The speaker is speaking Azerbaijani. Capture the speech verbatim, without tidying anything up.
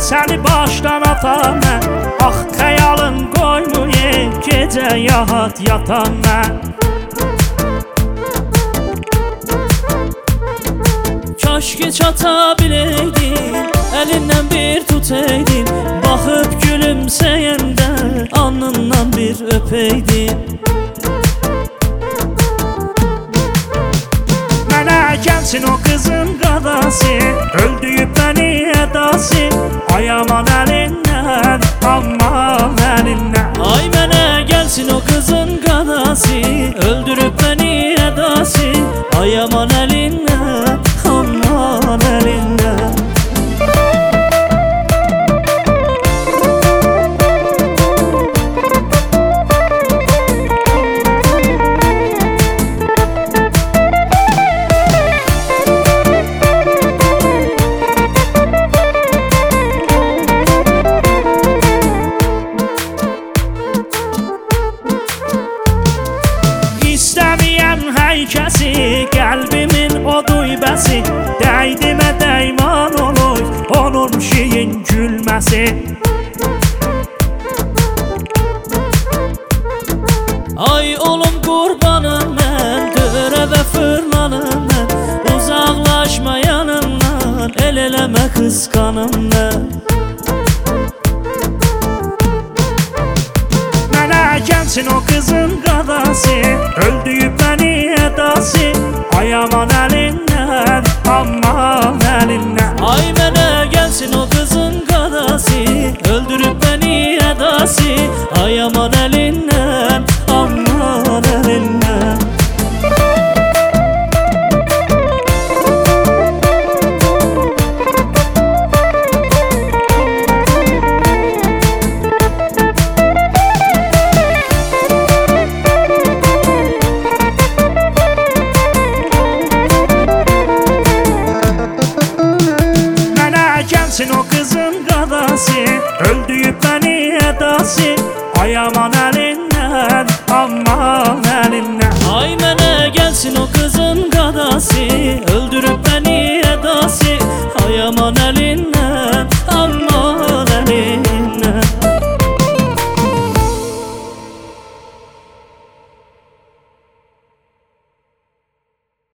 səni başdan atan mən. Ax xəyalın qoymayım gecə yahat yatan mən. Kaş ki çata biləydin, əlindən bir tutaydın, baxıb gülümsəyəndə alnından bir öpəydin. Mənə gəlsin o qızın qadası, öldüyüb məni ədası. Ay aman əlindən, aman əlindən. Ay mənə gəlsin o qızın qadası, öldürüb məni ədası. Ay aman əlindən, aman əlindən. Kəsi, qəlbimin o duybəsi, dəydimə dəyman olur onun şirin gülməsi. Ay olum qurbanım mən, dörə və fırlanım mən, uzaqlaşma yanımdan, el eləmə qısqanım mən. Mənə gəlsin o qızın qadası, öldüyüb məni ədası. Ay aman əlindən, aman əlindən. Ay mənə gəlsin o qızın qadası, öldürüb məni ədası. Ay aman əlindən, aman əlindən. Gəlsin o qızın qadası, öldüyüb məni ədası. Ay aman əlindən, aman əlindən. Ay mənə gəlsin o qızın qadası, öldürüb